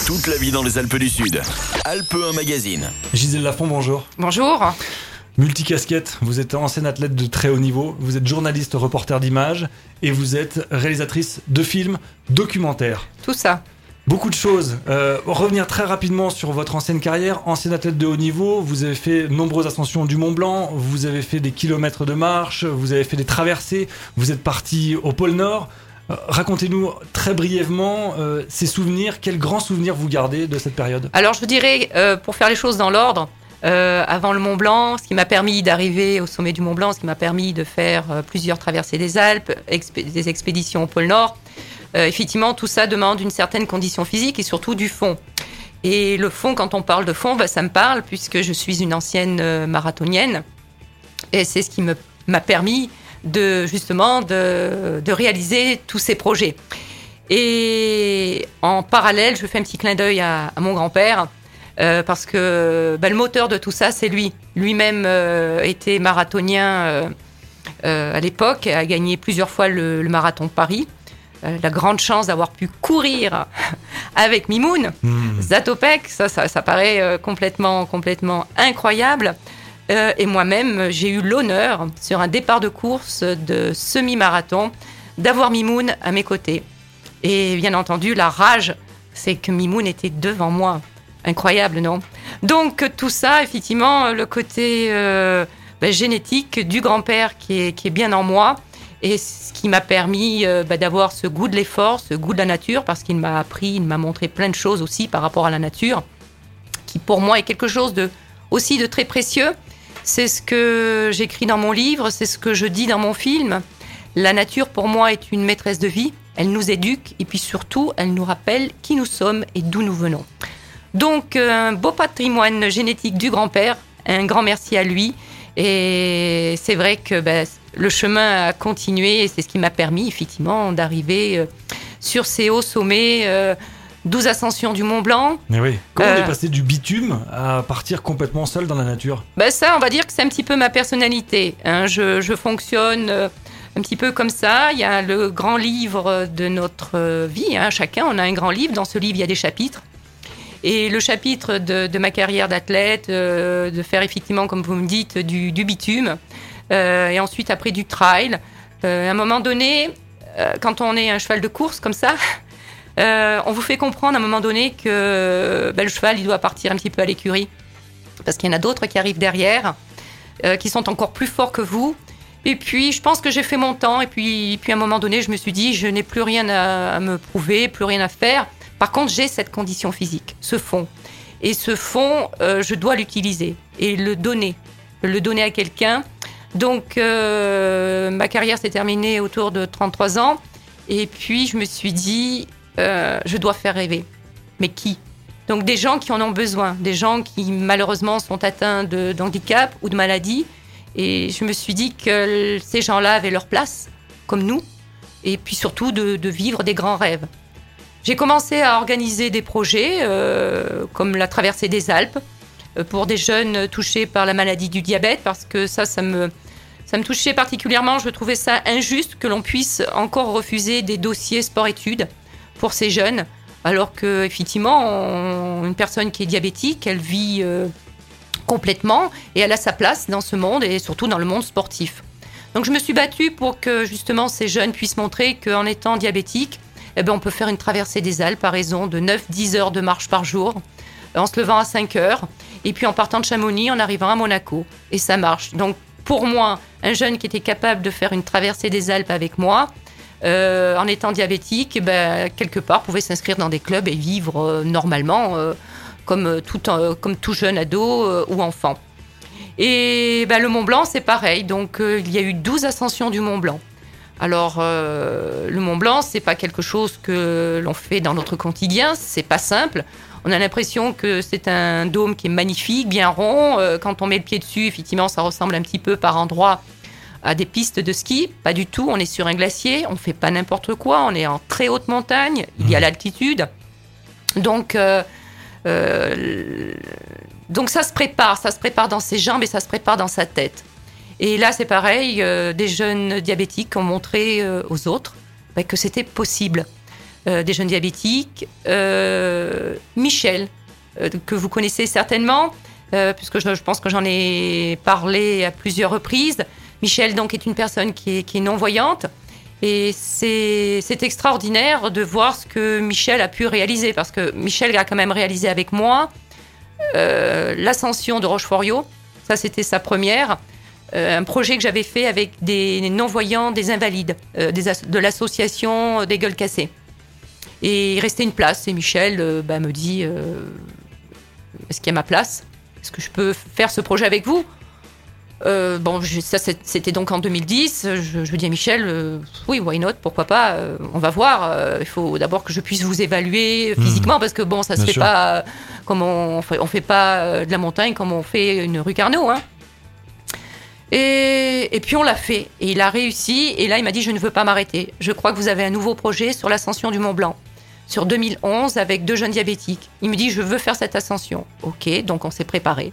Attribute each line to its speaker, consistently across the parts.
Speaker 1: Toute la vie dans les Alpes du Sud. Alpes 1 Magazine.
Speaker 2: Gisèle Lafont, bonjour.
Speaker 3: Bonjour.
Speaker 2: Multicasquette, vous êtes ancienne athlète de très haut niveau, vous êtes journaliste, reporter d'images et vous êtes réalisatrice de films, documentaires.
Speaker 3: Tout ça.
Speaker 2: Beaucoup de choses. Revenir très rapidement sur votre ancienne carrière, ancienne athlète de haut niveau, vous avez fait nombreuses ascensions du Mont Blanc, vous avez fait des kilomètres de marche, vous avez fait des traversées, vous êtes parti au pôle Nord. Racontez-nous très brièvement ces souvenirs, quels grands souvenirs vous gardez de cette période ?
Speaker 3: Alors je dirais, pour faire les choses dans l'ordre, avant le Mont Blanc, ce qui m'a permis d'arriver au sommet du Mont Blanc, ce qui m'a permis de faire plusieurs traversées des Alpes, des expéditions au pôle Nord, effectivement tout ça demande une certaine condition physique et surtout du fond. Et le fond, quand on parle de fond, ça me parle puisque je suis une ancienne marathonienne et c'est ce qui m'a permis de réaliser tous ces projets. Et en parallèle, je fais un petit clin d'œil à mon grand-père parce que le moteur de tout ça, c'est lui. Lui-même était marathonien à l'époque, a gagné plusieurs fois le marathon de Paris. La grande chance d'avoir pu courir avec Mimoun, Zatopek, ça paraît complètement incroyable. Et moi-même, j'ai eu l'honneur, sur un départ de course de semi-marathon, d'avoir Mimoun à mes côtés. Et bien entendu, la rage, c'est que Mimoun était devant moi. Incroyable, non ? Donc tout ça, effectivement, le côté génétique du grand-père qui est bien en moi, et ce qui m'a permis d'avoir ce goût de l'effort, ce goût de la nature, parce qu'il m'a appris, il m'a montré plein de choses aussi par rapport à la nature, qui pour moi est quelque chose aussi de très précieux. C'est ce que j'écris dans mon livre, c'est ce que je dis dans mon film. La nature, pour moi, est une maîtresse de vie. Elle nous éduque et puis surtout, elle nous rappelle qui nous sommes et d'où nous venons. Donc, un beau patrimoine génétique du grand-père. Un grand merci à lui. Et c'est vrai que le chemin a continué et c'est ce qui m'a permis, effectivement, d'arriver sur ces hauts sommets 12 ascensions du Mont Blanc.
Speaker 2: Mais oui. Comment on est passé du bitume à partir complètement seul dans la nature ?
Speaker 3: Ça, on va dire que c'est un petit peu ma personnalité. Je fonctionne un petit peu comme ça. Il y a le grand livre de notre vie. Chacun, on a un grand livre. Dans ce livre, il y a des chapitres. Et le chapitre de ma carrière d'athlète, de faire effectivement, comme vous me dites, du bitume, et ensuite après du trail. À un moment donné, quand on est un cheval de course comme ça, on vous fait comprendre à un moment donné que le cheval, il doit partir un petit peu à l'écurie. Parce qu'il y en a d'autres qui arrivent derrière, qui sont encore plus forts que vous. Et puis, je pense que j'ai fait mon temps. Et puis à un moment donné, je me suis dit, je n'ai plus rien à me prouver, plus rien à faire. Par contre, j'ai cette condition physique, ce fond. Et ce fond, je dois l'utiliser et le donner à quelqu'un. Donc, ma carrière s'est terminée autour de 33 ans. Et puis, je me suis dit, je dois faire rêver. Mais qui ? Donc, des gens qui en ont besoin, des gens qui, malheureusement, sont atteints d'handicap ou de maladie. Et je me suis dit que ces gens-là avaient leur place, comme nous. Et puis, surtout, de vivre des grands rêves. J'ai commencé à organiser des projets comme la traversée des Alpes pour des jeunes touchés par la maladie du diabète parce que ça me touchait particulièrement. Je trouvais ça injuste que l'on puisse encore refuser des dossiers sport-études pour ces jeunes alors qu'effectivement, une personne qui est diabétique, elle vit complètement et elle a sa place dans ce monde et surtout dans le monde sportif. Donc je me suis battue pour que justement ces jeunes puissent montrer qu'en étant diabétique, on peut faire une traversée des Alpes à raison de 9-10 heures de marche par jour, en se levant à 5 heures, et puis en partant de Chamonix, en arrivant à Monaco. Et ça marche. Donc, pour moi, un jeune qui était capable de faire une traversée des Alpes avec moi, en étant diabétique, quelque part, pouvait s'inscrire dans des clubs et vivre normalement, comme tout jeune ado ou enfant. Et le Mont Blanc, c'est pareil. Donc, il y a eu 12 ascensions du Mont Blanc. Alors, le Mont Blanc, c'est pas quelque chose que l'on fait dans notre quotidien, c'est pas simple. On a l'impression que c'est un dôme qui est magnifique, bien rond. Quand on met le pied dessus, effectivement, ça ressemble un petit peu par endroits à des pistes de ski. Pas du tout, on est sur un glacier, on fait pas n'importe quoi, on est en très haute montagne, il y a l'altitude. Donc ça se prépare dans ses jambes et ça se prépare dans sa tête. Et là, c'est pareil, des jeunes diabétiques ont montré aux autres que c'était possible. Des jeunes diabétiques. Mimoun Michel, que vous connaissez certainement, puisque je pense que j'en ai parlé à plusieurs reprises. Michel, donc, est une personne qui est non-voyante. Et c'est extraordinaire de voir ce que Michel a pu réaliser, parce que Michel a quand même réalisé avec moi l'ascension de Rochefort-Yon. Ça, c'était sa première. Un projet que j'avais fait avec des non-voyants, des invalides, de l'association des Gueules Cassées. Et il restait une place. Et Michel me dit est-ce qu'il y a ma place ? Est-ce que je peux faire ce projet avec vous ? Ça, c'était donc en 2010. Je dis à Michel, oui, why not, pourquoi pas, on va voir. Il faut d'abord que je puisse vous évaluer physiquement, parce que bon, ça se fait pas comme on fait pas de la montagne comme on fait une rue Carnot, hein. Et puis on l'a fait, et il a réussi. Et là, il m'a dit, je ne veux pas m'arrêter. Je crois que vous avez un nouveau projet sur l'ascension du Mont Blanc, sur 2011, avec 2 jeunes diabétiques. Il me dit, je veux faire cette ascension. Ok, donc on s'est préparé.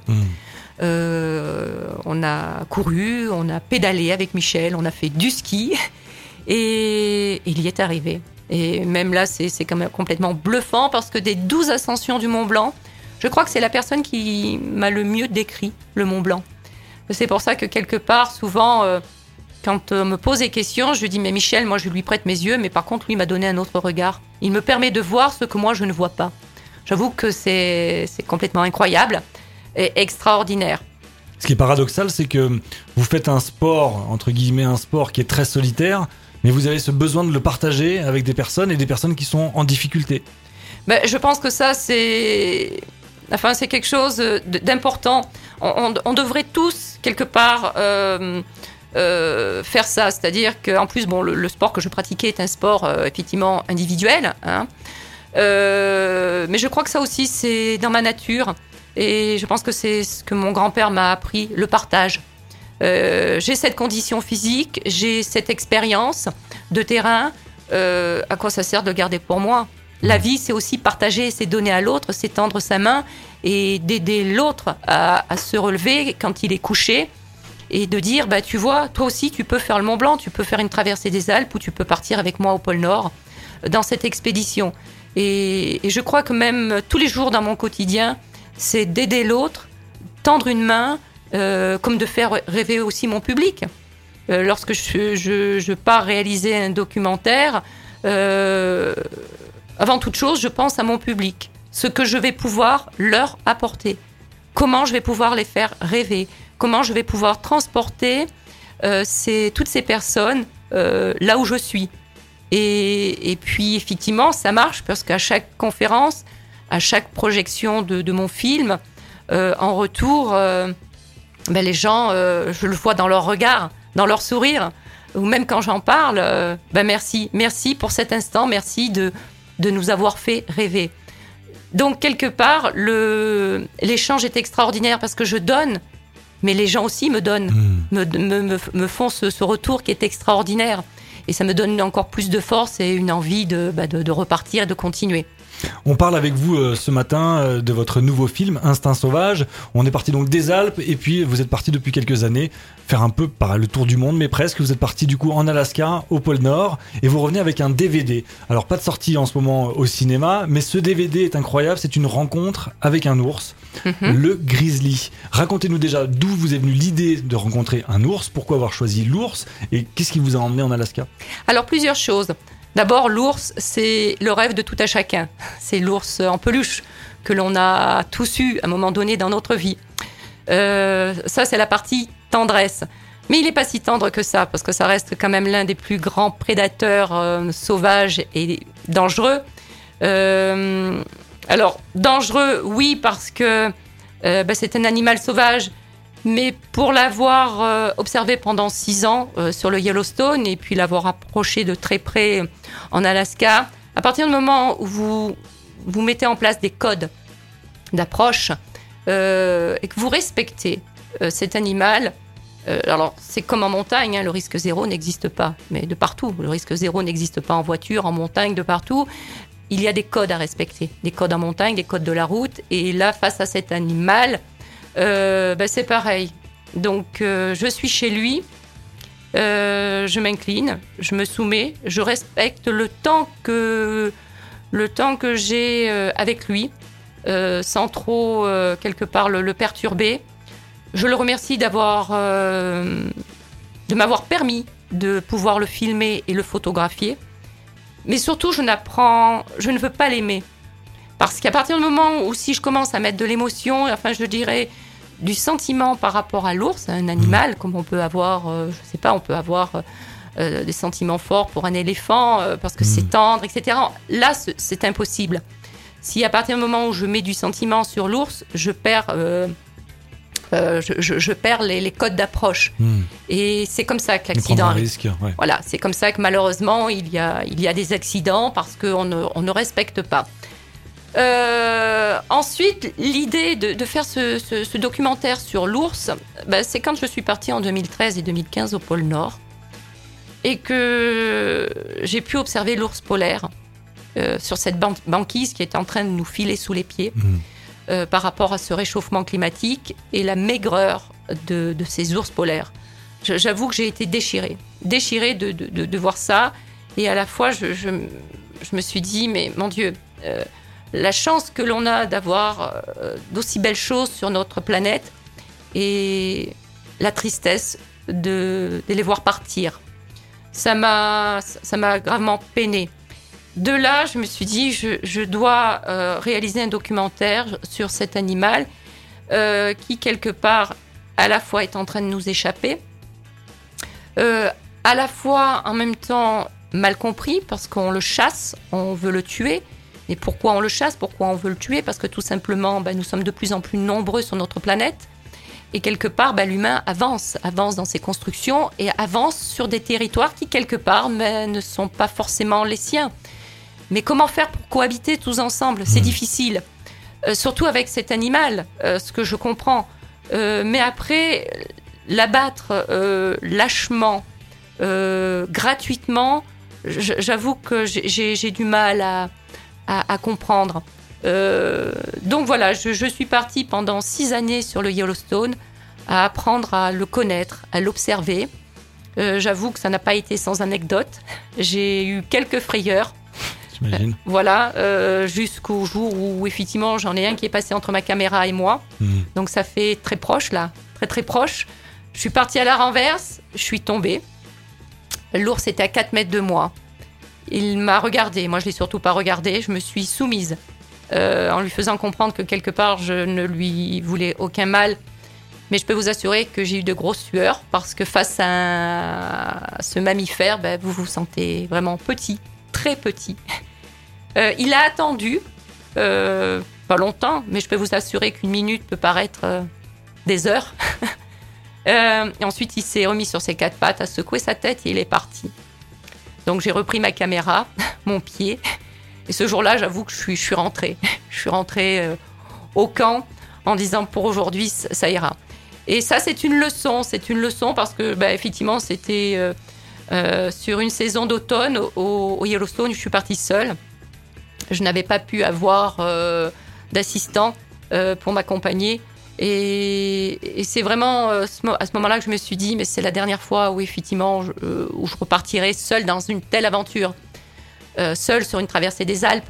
Speaker 3: On a couru, on a pédalé avec Michel, on a fait du ski, et il y est arrivé. Et même là, c'est quand même complètement bluffant, parce que des 12 ascensions du Mont Blanc, je crois que c'est la personne qui m'a le mieux décrit le Mont Blanc. C'est pour ça que quelque part, souvent, quand on me pose des questions, je dis, mais Michel, moi je lui prête mes yeux, mais par contre, lui m'a donné un autre regard. Il me permet de voir ce que moi je ne vois pas. J'avoue que c'est complètement incroyable et extraordinaire.
Speaker 2: Ce qui est paradoxal, c'est que vous faites un sport, entre guillemets, un sport qui est très solitaire, mais vous avez ce besoin de le partager avec des personnes, et des personnes qui sont en difficulté.
Speaker 3: Je pense que ça, c'est quelque chose d'important. On devrait tous, quelque part, faire ça. C'est-à-dire qu'en plus, le sport que je pratiquais est un sport effectivement individuel, hein. Mais je crois que ça aussi, c'est dans ma nature. Et je pense que c'est ce que mon grand-père m'a appris, le partage. J'ai cette condition physique, j'ai cette expérience de terrain. À quoi ça sert de le garder pour moi ? La vie, c'est aussi partager, c'est donner à l'autre, c'est tendre sa main et d'aider l'autre à se relever quand il est couché, et de dire, tu vois, toi aussi, tu peux faire le Mont Blanc, tu peux faire une traversée des Alpes, ou tu peux partir avec moi au pôle Nord dans cette expédition. Et je crois que même tous les jours dans mon quotidien, c'est d'aider l'autre, tendre une main, comme de faire rêver aussi mon public. Lorsque je pars réaliser un documentaire, avant toute chose, je pense à mon public, ce que je vais pouvoir leur apporter, comment je vais pouvoir les faire rêver, comment je vais pouvoir transporter toutes ces personnes là où je suis. Et puis, effectivement, ça marche, parce qu'à chaque conférence, à chaque projection de mon film, en retour, les gens, je le vois dans leur regard, dans leur sourire, ou même quand j'en parle, merci pour cet instant, merci de nous avoir fait rêver. Donc, quelque part, l'échange est extraordinaire, parce que je donne, mais les gens aussi me donnent, me font ce retour qui est extraordinaire. Et ça me donne encore plus de force et une envie de repartir et de continuer.
Speaker 2: On parle avec vous ce matin de votre nouveau film, Instinct Sauvage. On est parti donc des Alpes, et puis vous êtes parti depuis quelques années faire un peu le tour du monde, mais presque. Vous êtes parti du coup en Alaska, au pôle Nord, et vous revenez avec un DVD. Alors, pas de sortie en ce moment au cinéma, mais ce DVD est incroyable. C'est une rencontre avec un ours, le grizzly. Racontez-nous déjà d'où vous est venue l'idée de rencontrer un ours, pourquoi avoir choisi l'ours, et qu'est-ce qui vous a emmené en Alaska ?
Speaker 3: Alors, plusieurs choses. D'abord, l'ours, c'est le rêve de tout un chacun. C'est l'ours en peluche que l'on a tous eu à un moment donné dans notre vie. Ça, c'est la partie tendresse. Mais il n'est pas si tendre que ça, parce que ça reste quand même l'un des plus grands prédateurs sauvages et dangereux. Alors, dangereux, oui, parce que c'est un animal sauvage, mais pour l'avoir observé pendant 6 ans sur le Yellowstone, et puis l'avoir approché de très près en Alaska, à partir du moment où vous mettez en place des codes d'approche et que vous respectez cet animal, alors c'est comme en montagne, hein, le risque zéro n'existe pas, mais de partout. Le risque zéro n'existe pas en voiture, en montagne, de partout. Il y a des codes à respecter, des codes en montagne, des codes de la route, et là, face à cet animal, c'est pareil. Donc, je suis chez lui, je m'incline, je me soumets, je respecte le temps que j'ai avec lui. sans trop, quelque part, le perturber. Je le remercie de m'avoir permis de pouvoir le filmer et le photographier. Mais surtout, je ne veux pas l'aimer. Parce qu'à partir du moment où si je commence à mettre de l'émotion, enfin je dirais du sentiment par rapport à l'ours, un animal, comme on peut avoir, je sais pas, on peut avoir des sentiments forts pour un éléphant parce que c'est tendre, etc. Là, c'est impossible. Si à partir du moment où je mets du sentiment sur l'ours, je perds les codes d'approche. Et c'est comme ça que l'accident arrive.
Speaker 2: Risque, ouais.
Speaker 3: Voilà, c'est comme ça que malheureusement il y a des accidents parce qu'on ne respecte pas. Ensuite, l'idée de faire ce documentaire sur l'ours, c'est quand je suis partie en 2013 et 2015 au pôle Nord et que j'ai pu observer l'ours polaire sur cette banquise qui est en train de nous filer sous les pieds par rapport à ce réchauffement climatique et la maigreur de ces ours polaires. J'avoue que j'ai été déchirée de voir ça et à la fois je me suis dit mais mon Dieu, la chance que l'on a d'avoir d'aussi belles choses sur notre planète et la tristesse de les voir partir. Ça m'a gravement peinée. De là, je me suis dit, je dois réaliser un documentaire sur cet animal qui, quelque part, à la fois est en train de nous échapper, à la fois, en même temps, mal compris, parce qu'on le chasse, on veut le tuer. Et pourquoi on le chasse ? Pourquoi on veut le tuer ? Parce que tout simplement, nous sommes de plus en plus nombreux sur notre planète. Et quelque part, l'humain avance dans ses constructions et avance sur des territoires qui, quelque part, ne sont pas forcément les siens. Mais comment faire pour cohabiter tous ensemble ? C'est difficile. Surtout avec cet animal, ce que je comprends. Mais après, l'abattre lâchement, gratuitement, j'avoue que j'ai du mal à comprendre. Donc voilà, je suis partie pendant 6 années sur le Yellowstone à apprendre à le connaître, à l'observer. J'avoue que ça n'a pas été sans anecdote. J'ai eu quelques frayeurs.
Speaker 2: J'imagine.
Speaker 3: Voilà, jusqu'au jour où effectivement j'en ai un qui est passé entre ma caméra et moi. Donc ça fait très proche là, très très proche. Je suis partie à la renverse, je suis tombée. L'ours était à 4 mètres de moi. Il m'a regardée, moi je ne l'ai surtout pas regardé, je me suis soumise en lui faisant comprendre que quelque part je ne lui voulais aucun mal. Mais je peux vous assurer que j'ai eu de grosses sueurs parce que face à ce mammifère, vous vous sentez vraiment petit, très petit. Il a attendu, pas longtemps, mais je peux vous assurer qu'une minute peut paraître des heures. Et ensuite il s'est remis sur ses 4 pattes, a secoué sa tête et il est parti. Donc j'ai repris ma caméra, mon pied, et ce jour-là, j'avoue que je suis rentrée. Je suis rentrée au camp en disant pour aujourd'hui, ça ira. Et ça, c'est une leçon parce que effectivement, c'était sur une saison d'automne au Yellowstone, je suis partie seule. Je n'avais pas pu avoir d'assistant pour m'accompagner. Et c'est vraiment à ce moment-là que je me suis dit, mais c'est la dernière fois où effectivement où je repartirai seule dans une telle aventure, seule sur une traversée des Alpes,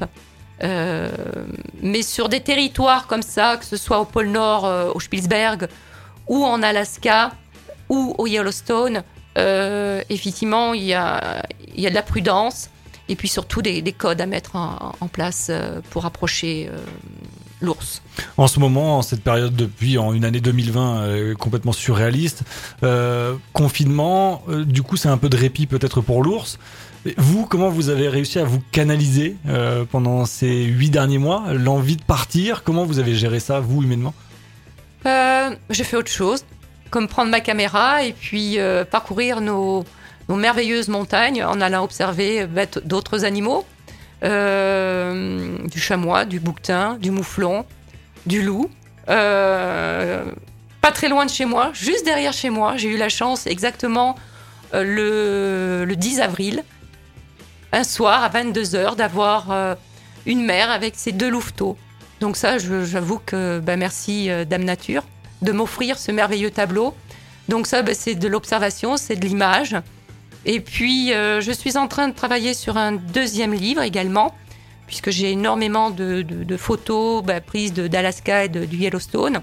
Speaker 3: mais sur des territoires comme ça, que ce soit au pôle Nord, au Spitzberg, ou en Alaska, ou au Yellowstone. Effectivement, il y a de la prudence et puis surtout des codes à mettre en place pour approcher l'ours.
Speaker 2: En ce moment, en cette période depuis une année 2020 complètement surréaliste, confinement, du coup c'est un peu de répit peut-être pour l'ours. Vous, comment vous avez réussi à vous canaliser pendant ces 8 derniers mois, l'envie de partir, comment vous avez géré ça, vous, humainement ?
Speaker 3: J'ai fait autre chose, comme prendre ma caméra et puis parcourir nos merveilleuses montagnes en allant observer d'autres animaux. Du chamois, du bouquetin, du mouflon, du loup. Pas très loin de chez moi, juste derrière chez moi, j'ai eu la chance exactement le 10 avril, un soir à 22h, d'avoir une mère avec ses 2 louveteaux. Donc ça, j'avoue que merci Dame Nature de m'offrir ce merveilleux tableau. Donc ça, c'est de l'observation, c'est de l'image. Et puis, je suis en train de travailler sur un 2e livre également, puisque j'ai énormément de photos prises d'Alaska et du Yellowstone.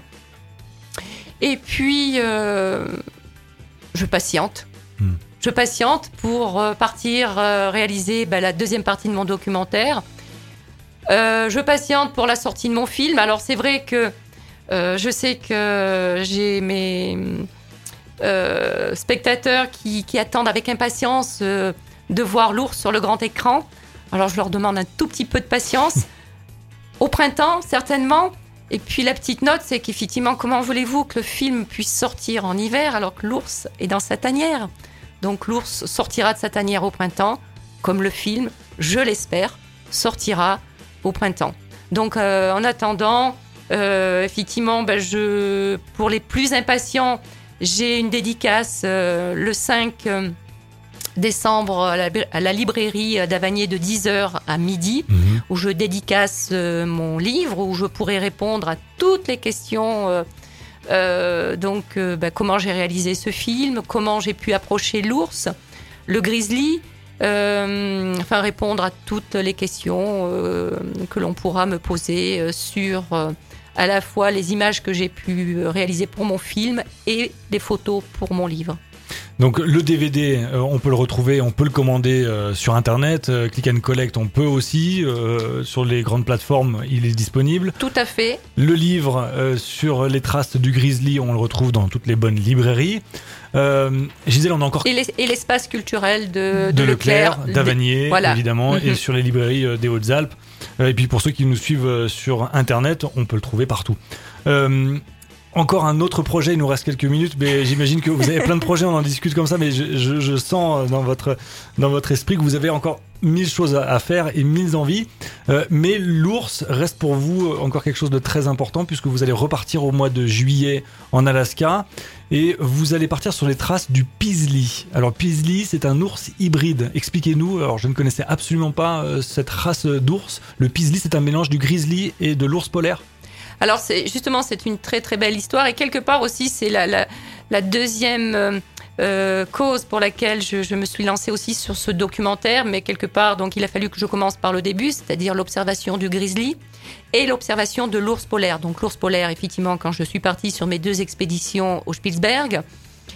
Speaker 3: Et puis, je patiente. Je patiente pour partir réaliser la deuxième partie de mon documentaire. Je patiente pour la sortie de mon film. Alors, c'est vrai que je sais que j'ai mes spectateurs qui attendent avec impatience de voir l'ours sur le grand écran. Alors, je leur demande un tout petit peu de patience. Au printemps, certainement. Et puis, la petite note, c'est qu'effectivement, comment voulez-vous que le film puisse sortir en hiver alors que l'ours est dans sa tanière ? Donc, l'ours sortira de sa tanière au printemps, comme le film, je l'espère, sortira au printemps. Donc, en attendant, effectivement, pour les plus impatients, j'ai une dédicace le 5 décembre à la librairie d'Avanier de 10h à midi, où je dédicace mon livre, où je pourrai répondre à toutes les questions. Comment j'ai réalisé ce film, comment j'ai pu approcher l'ours, le grizzly, répondre à toutes les questions que l'on pourra me poser sur à la fois les images que j'ai pu réaliser pour mon film et les photos pour mon livre.
Speaker 2: Donc le DVD, on peut le retrouver, on peut le commander sur internet, click and collect, on peut aussi, sur les grandes plateformes, il est disponible.
Speaker 3: Tout à fait.
Speaker 2: Le livre sur les traces du grizzly, on le retrouve dans toutes les bonnes librairies. Gisèle, on a encore...
Speaker 3: Et l'espace culturel de
Speaker 2: Leclerc, d'Avanier,
Speaker 3: voilà.
Speaker 2: Évidemment, et sur les librairies des Hautes-Alpes. Et puis pour ceux qui nous suivent sur internet, on peut le trouver partout. Encore un autre projet, il nous reste quelques minutes, mais j'imagine que vous avez plein de projets, on en discute comme ça, mais je sens dans votre esprit que vous avez encore 1000 choses à faire et 1000 envies. Mais l'ours reste pour vous encore quelque chose de très important, puisque vous allez repartir au mois de juillet en Alaska et vous allez partir sur les traces du Peaslee. Alors Peaslee, c'est un ours hybride. Expliquez-nous, alors je ne connaissais absolument pas cette race d'ours. Le Peaslee, c'est un mélange du grizzly et de l'ours polaire.
Speaker 3: Alors c'est une très très belle histoire et quelque part aussi c'est la deuxième cause pour laquelle je me suis lancée aussi sur ce documentaire, mais quelque part donc il a fallu que je commence par le début, c'est-à-dire l'observation du grizzly et l'observation de l'ours polaire. Donc l'ours polaire, effectivement, quand je suis partie sur mes 2 expéditions au Spitzberg,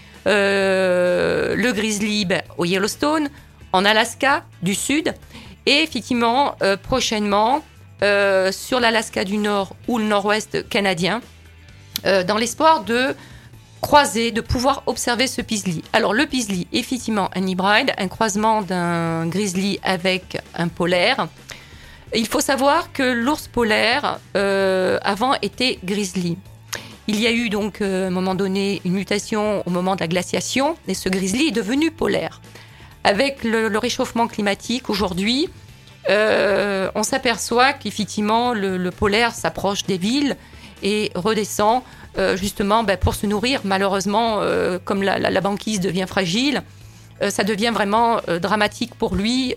Speaker 3: le grizzly au Yellowstone, en Alaska du Sud, et effectivement prochainement sur l'Alaska du Nord ou le Nord-Ouest canadien, dans l'espoir de croiser, de pouvoir observer ce Peaslee. Alors le Peaslee, effectivement, un hybride, un croisement d'un grizzly avec un polaire. Il faut savoir que l'ours polaire, avant, était grizzly. Il y a eu donc, à un moment donné, une mutation au moment de la glaciation, et ce grizzly est devenu polaire. Avec le réchauffement climatique, aujourd'hui, on s'aperçoit qu'effectivement le polaire s'approche des villes et redescend justement pour se nourrir. Malheureusement, comme la banquise devient fragile, ça devient vraiment dramatique pour lui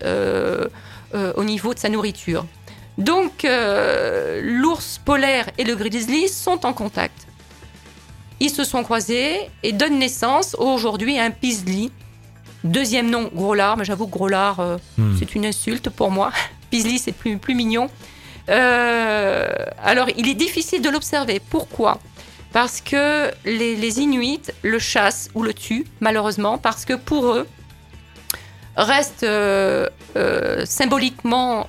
Speaker 3: au niveau de sa nourriture. Donc l'ours polaire et le grizzly sont en contact. Ils se sont croisés et donnent naissance aujourd'hui à un Peaslee. Deuxième nom, gros lard, mais j'avoue que gros lard, c'est une insulte pour moi. Peaslee, c'est plus mignon. Alors, il est difficile de l'observer. Pourquoi ? Parce que les Inuits le chassent ou le tuent, malheureusement, parce que pour eux, reste symboliquement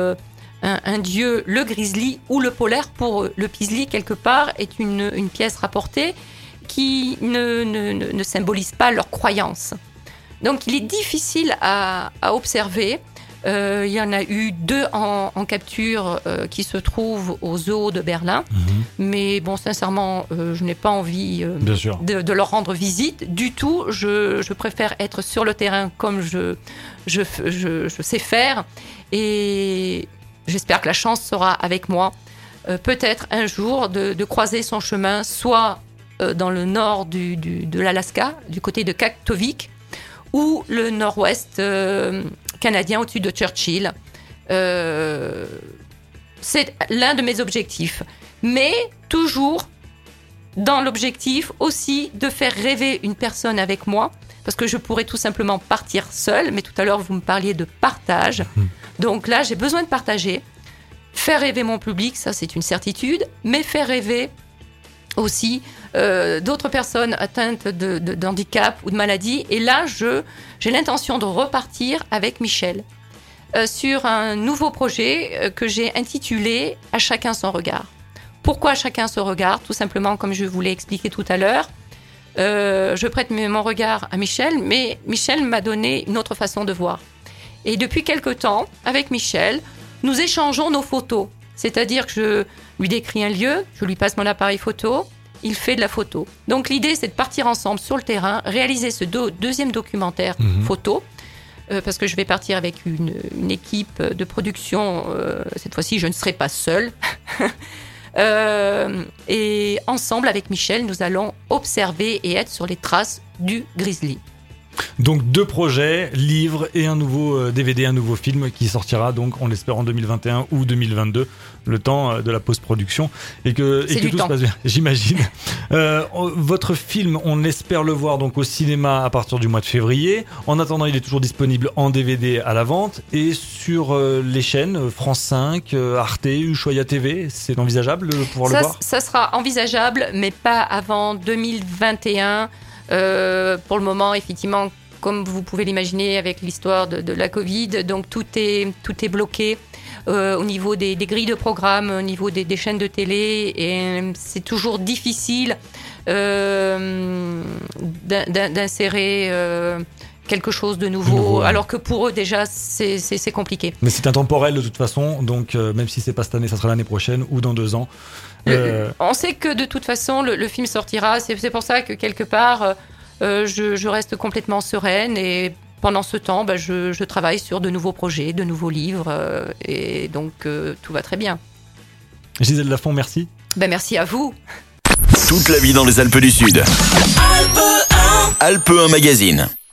Speaker 3: un dieu, le grizzly ou le polaire pour eux. Le Peaslee, quelque part, est une pièce rapportée qui ne symbolise pas leur croyance. Donc, il est difficile à observer. Il y en a eu 2 en capture qui se trouvent au zoo de Berlin. Mais bon, sincèrement, je n'ai pas envie de leur rendre visite du tout. Je préfère être sur le terrain comme je sais faire. Et j'espère que la chance sera avec moi. Peut-être un jour de croiser son chemin, soit dans le nord de l'Alaska, du côté de Kaktovik, ou le nord-ouest canadien au-dessus de Churchill. C'est l'un de mes objectifs. Mais toujours dans l'objectif aussi de faire rêver une personne avec moi. parce que je pourrais tout simplement partir seule, mais tout à l'heure, vous me parliez de partage. Donc là, j'ai besoin de partager, faire rêver mon public, ça c'est une certitude, mais faire rêver aussi d'autres personnes atteintes d'handicap ou de maladie. Et là, j'ai l'intention de repartir avec Michel sur un nouveau projet que j'ai intitulé « À chacun son regard ». Pourquoi chacun son regard ? Tout simplement, comme je vous l'ai expliqué tout à l'heure, je prête mon regard à Michel, mais Michel m'a donné une autre façon de voir. Et depuis quelque temps, avec Michel, nous échangeons nos photos. C'est-à-dire que je lui décris un lieu, je lui passe mon appareil photo, il fait de la photo. Donc l'idée, c'est de partir ensemble sur le terrain, réaliser ce deuxième documentaire photo, parce que je vais partir avec une équipe de production. Cette fois-ci, je ne serai pas seule. Et ensemble, avec Michel, nous allons observer et être sur les traces du grizzly.
Speaker 2: Donc 2 projets, livre et un nouveau DVD, un nouveau film qui sortira donc, on l'espère, en 2021 ou 2022, le temps de la post-production et que tout se passe bien, j'imagine. Votre film, on espère le voir donc au cinéma à partir du mois de février. En attendant, il est toujours disponible en DVD à la vente et sur les chaînes France 5, Arte, Ushuaïa TV. C'est envisageable de pouvoir le voir ?
Speaker 3: Ça sera envisageable, mais pas avant 2021. Pour le moment, effectivement, comme vous pouvez l'imaginer avec l'histoire de la Covid, donc tout est bloqué au niveau des grilles de programme, au niveau des chaînes de télé, et c'est toujours difficile d'insérer quelque chose de nouveau, alors que pour eux déjà c'est compliqué.
Speaker 2: Mais c'est intemporel de toute façon, donc même si c'est pas cette année, ça sera l'année prochaine ou dans 2 ans.
Speaker 3: On sait que de toute façon le film sortira, c'est pour ça que quelque part je reste complètement sereine, et pendant ce temps je travaille sur de nouveaux projets, de nouveaux livres, et donc tout va très bien.
Speaker 2: Gisèle Lafont, merci.
Speaker 3: Merci à vous.
Speaker 1: Toute la vie dans les Alpes du Sud. Alpes 1 Magazine.